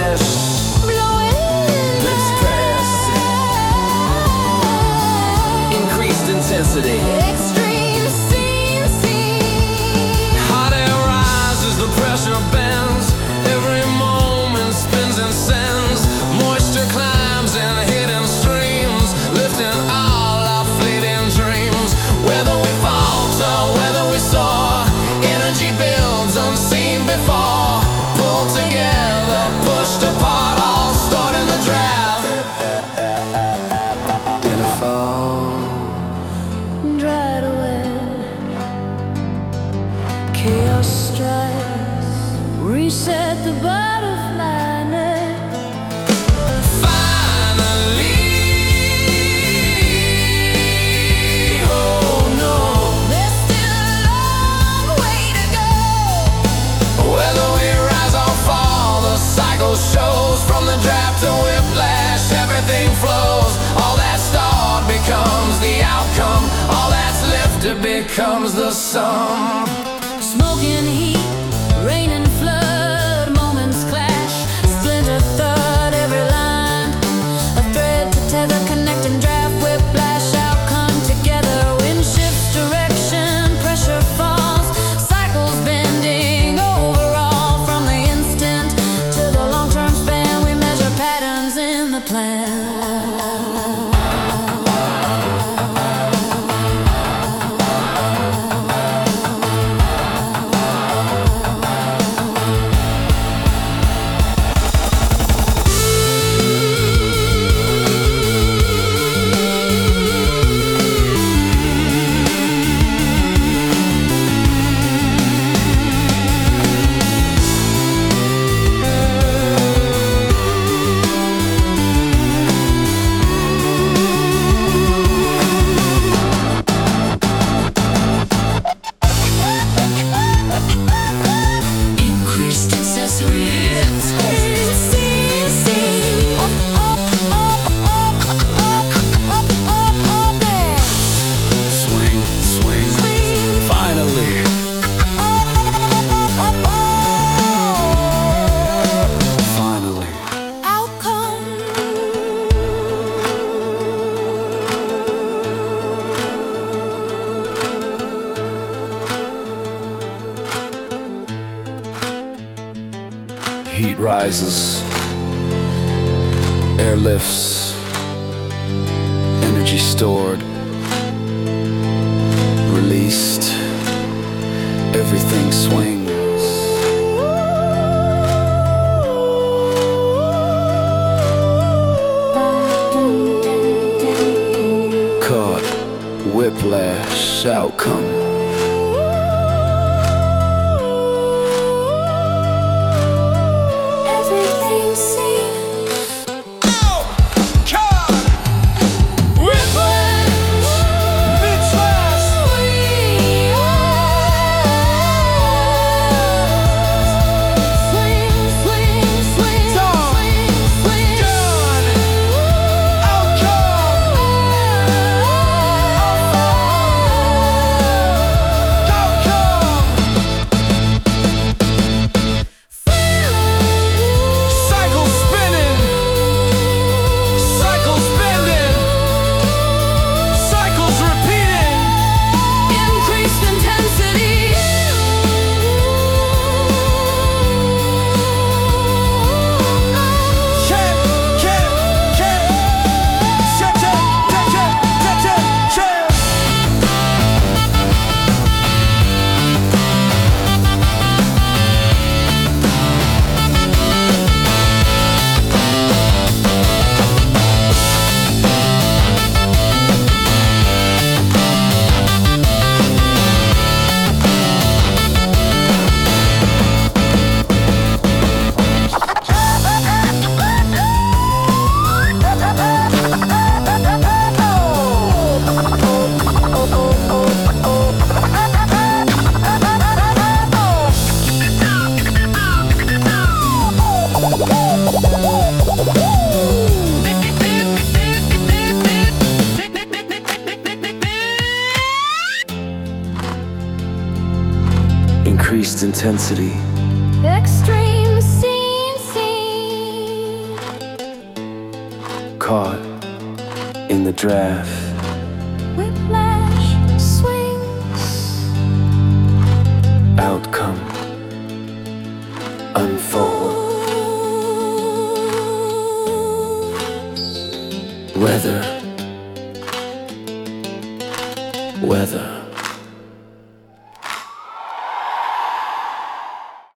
whiplash. Bliss passing. Increased intensity. Extreme scene. Hot air rises, the pressure bends. Every moment spins and sends. Moisture climbs in hidden streams, lifting all our fleeting dreams. Whether we falter, whether we soar, energy builds unseen before. Pulled together, pushed apart, all stored in the draft. In a fall, Dried away. Chaos strikes. Reset the butterfly net. finally. Oh no. There's still a long way to go. Whether we rise or fall, the cycle shows. From the draft to whiplash, everything flows. All that's starred becomes the outcome. All that's lifted becomes the sum. Smoke and heat, rain and flood, moments clash, splinter thud, every line, a thread to tether, connecting draft, whiplash, outcome together, wind shifts direction, pressure falls, cycles bending overall, from the instant to the long-term span, we measure patterns in the plan. Increased accessory hits. Swing, swing. Finally. Finally. Heat rises, air lifts, energy stored, released, everything swings. Caught, whiplash, outcome. Everything seems Increased intensity. extreme scene. caught in the draft. Whiplash swings. Outcome unfold. Weather.